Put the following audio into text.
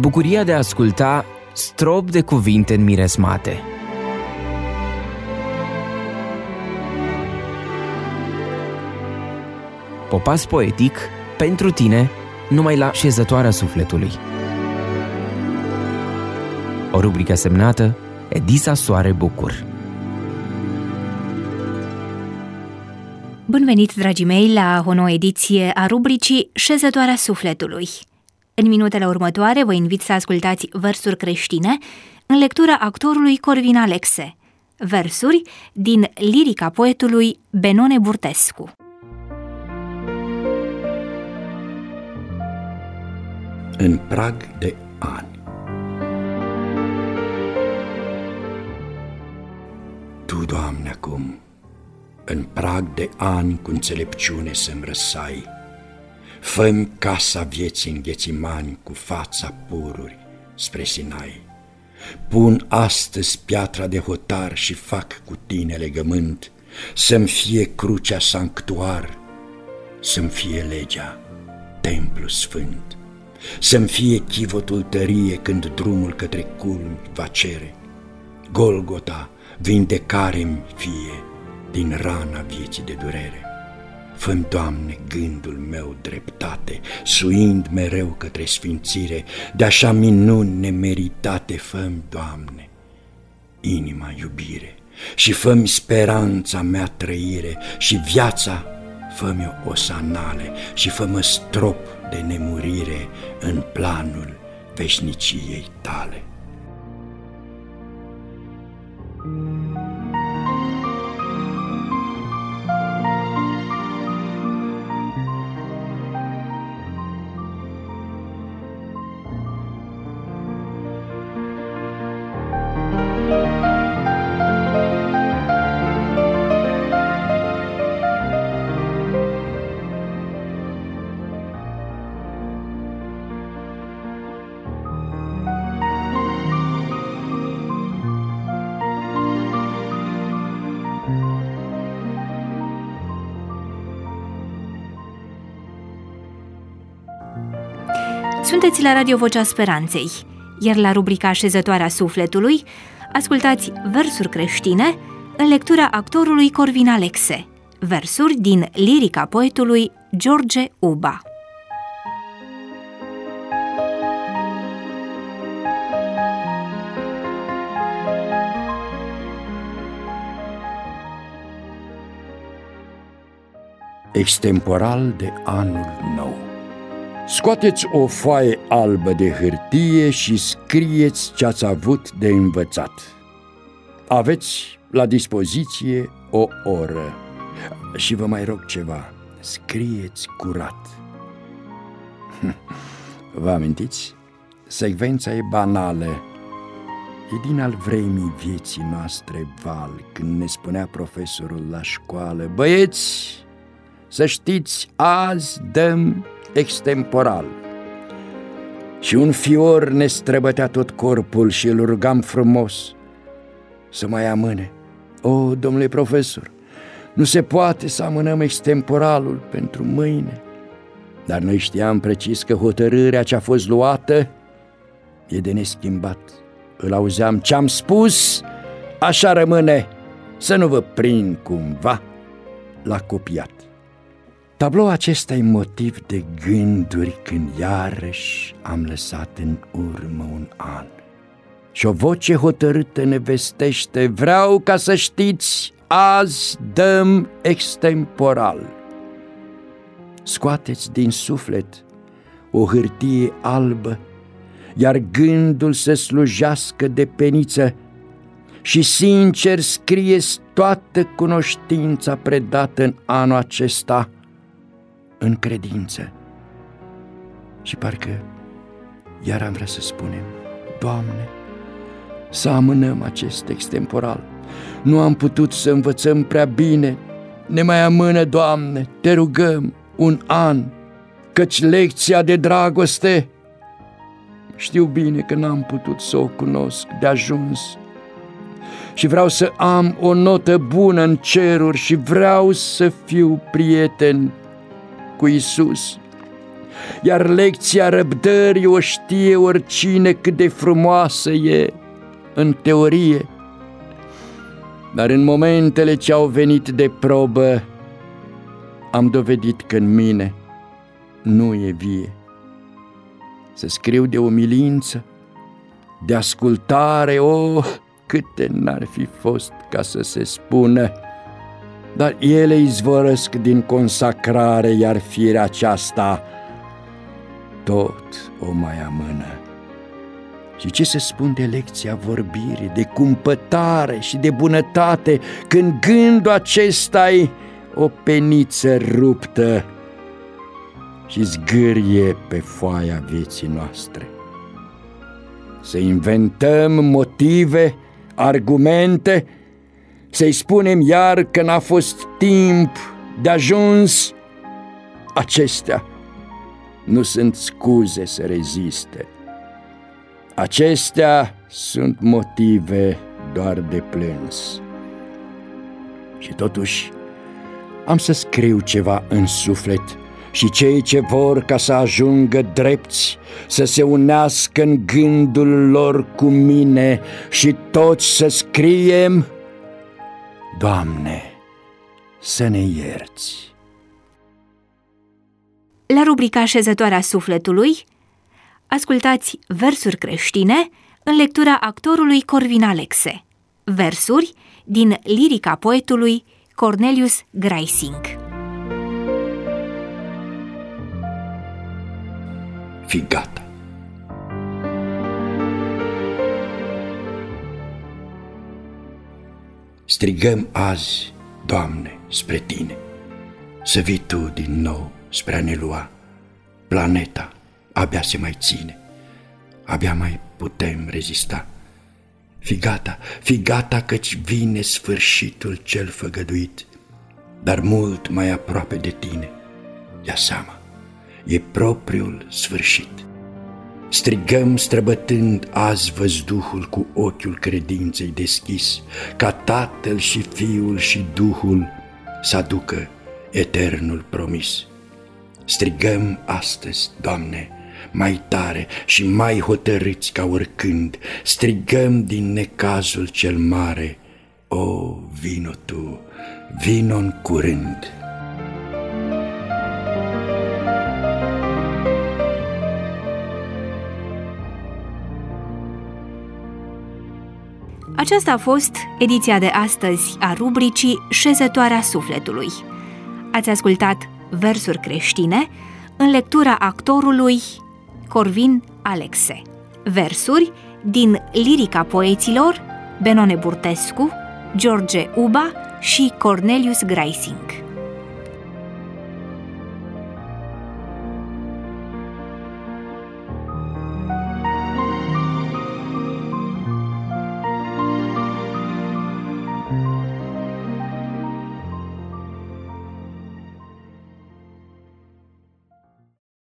Bucuria de a asculta strop de cuvinte înmiresmate. Popas poetic pentru tine, numai la Șezătoarea Sufletului. O rubrică semnată Edisa Soare Bucur. Bun venit, dragii mei, la o nouă ediție a rubricii Șezătoarea Sufletului. În minutele următoare vă invit să ascultați versuri creștine în lectura actorului Corvin Alexe, versuri din lirica poetului Benone Burtescu. În prag de ani. Tu, Doamne, acum, în prag de ani cu înțelepciune să-mi răsai, fă-mi casa vieții în Ghețimani cu fața pururi spre Sinai. Pun astăzi piatra de hotar și fac cu tine legământ, să-mi fie crucea sanctuar, să-mi fie legea templu sfânt, să-mi fie chivotul tărie când drumul către culmi va cere. Golgota vindecare-mi fie din rana vieții de durere. Fă-mi, Doamne, gândul meu dreptate, suind mereu către sfințire, de așa minuni nemeritate. Fă-mi, Doamne, inima iubire și fă-mi speranța mea trăire și viața fă-mi o osanale și fă-mă strop de nemurire în planul veșniciei tale. Sunteți la Radio Vocea Speranței, iar la rubrica Șezătoarea Sufletului ascultați versuri creștine în lectura actorului Corvin Alexe, versuri din lirica poetului George Uba. Extemporal de anul nou. Scoateți o foaie albă de hârtie și scrieți ce ați avut de învățat. Aveți la dispoziție o oră. Și vă mai rog ceva, scrieți curat. Vă amintiți? Secvența e banală. E din al vremii vieții noastre val, când ne spunea profesorul la școală: băieți, să știți, azi dăm extemporal. Și un fior ne străbătea tot corpul și îl rugam frumos să mai amâne. O, domnule profesor, nu se poate să amânăm extemporalul pentru mâine. Dar noi știam precis că hotărârea ce a fost luată e de neschimbat. Îl auzeam: ce-am spus, așa rămâne, să nu vă prind cumva la copiat. Tabloul acesta e motiv de gânduri când iarăși am lăsat în urmă un an. Și o voce hotărâtă ne vestește: vreau ca să știți, azi dăm extemporal. Scoateți din suflet o hârtie albă, iar gândul să slujească de peniță, și sincer scrieți toată cunoștința predată în anul acesta în credință. Și parcă iar am vrea să spunem: Doamne, să amânăm acest extemporal. Nu am putut să învățăm prea bine. Ne mai amână, Doamne, te rugăm, un an, căci lecția de dragoste știu bine că n-am putut să o cunosc de ajuns. Și vreau să am o notă bună în ceruri și vreau să fiu prieten cu Iisus. iar lecția răbdării o știe oricine cât de frumoasă e în teorie. Dar în momentele ce au venit de probă, am dovedit că în mine nu e vie. Să scriu de umilință, de ascultare, câte n-ar fi fost ca să se spună, dar ele izvorăsc din consacrare, iar firea aceasta tot o mai amână. Și ce se spune de lecția vorbirii, de cumpătare și de bunătate, când gândul acesta-i o peniță ruptă și zgârie pe foaia vieții noastre. Să inventăm motive, argumente, să-i spunem iar că n-a fost timp de ajuns, acestea nu sunt scuze să reziste. Acestea sunt motive doar de plâns. Și totuși am să scriu ceva în suflet și cei ce vor ca să ajungă drepți să se unească în gândul lor cu mine și toți să scriem: Doamne, să ne ierți. La rubrica Șezătoarea sufletului, ascultați versuri creștine în lectura actorului Corvin Alexe, versuri din lirica poetului Cornelius Graising. Fii gata. Strigăm azi, Doamne, spre Tine, să vii Tu din nou spre a ne lua. Planeta abia se mai ține, abia mai putem rezista. Fii gata căci vine sfârșitul cel făgăduit, dar mult mai aproape de Tine. Ia seama, e propriul sfârșit. Strigăm străbătând azi văzduhul cu ochiul credinței deschis, ca Tatăl și Fiul și Duhul să aducă eternul promis. Strigăm astăzi, Doamne, mai tare și mai hotărâți ca oricând, strigăm din necazul cel mare: O, vino Tu, vino în curând! Aceasta a fost ediția de astăzi a rubricii Șezătoarea sufletului. Ați ascultat versuri creștine în lectura actorului Corvin Alexe, versuri din lirica poeților Benone Burtescu, George Uba și Cornelius Graising.